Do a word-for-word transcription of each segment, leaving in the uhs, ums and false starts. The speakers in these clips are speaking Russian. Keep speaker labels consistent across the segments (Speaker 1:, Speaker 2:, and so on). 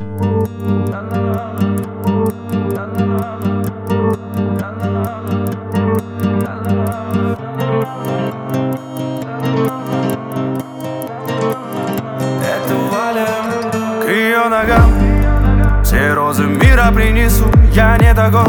Speaker 1: Это Валя. К ее ногам все розы мира принесу. Я не такой.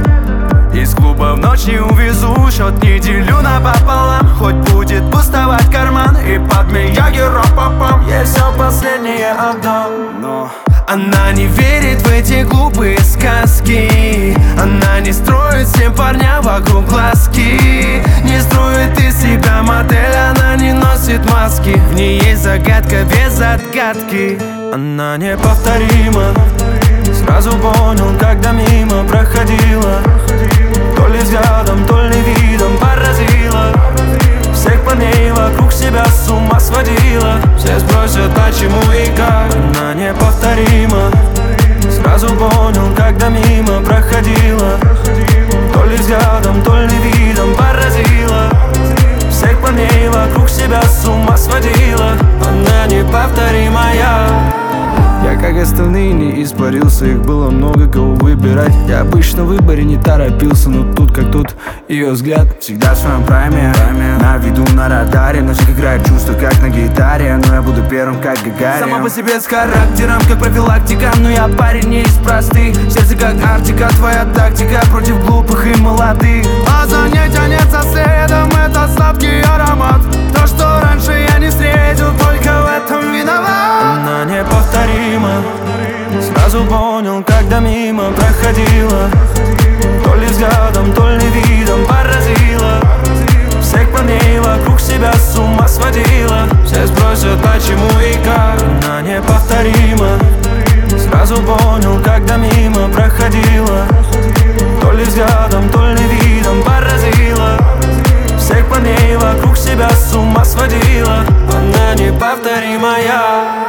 Speaker 1: Из клуба в ночь не увезу. Счет не делю напополам. Хоть будет пустовать карман. И под меня гиропопом. Я все последнее отдам. Но она не верит в эти глупые сказки. Она не строит всем парням вокруг глазки. Не строит из себя модель. Она не носит маски. В ней есть загадка без отгадки. Она неповторима. Сразу понял, когда мимо проходила. То ли взглядом, то ли видом поразила. Всех парней вокруг себя с ума сводила. Все спросят, почему и как. Она неповторима. Сразу понял, когда мимо проходила. То ли взглядом, то ли видом поразила. Всех парней вокруг себя с ума сводила. Она неповторимая. Я, как остальные, не испарился. Их было много, кого выбирать. Я обычно в выборе не торопился. Но тут как тут, ее взгляд всегда в своем прайме. На виду, на радаре. На всех играет чувство, как на гитаре. Но я буду первым, как Гагарин. Сама по себе с характером, как профилактика. Но я парень не из простых. Сердце как Арктика. Твоя тактика против глупых и молодых. А занятия нет со следом. Это сладкий аромат. То, что раньше я не встретил, только в этом виноват. Она неповторима. Сразу понял, когда мимо проходила. То ли взглядом, то ли видом поразила. Всех парней вокруг себя с ума сводила. Все спросят, почему и как. Она неповторима. Сразу понял, когда мимо проходила. То ли взглядом, то ли видом поразила. Всех парней вокруг себя с ума сводила. Она неповторимая.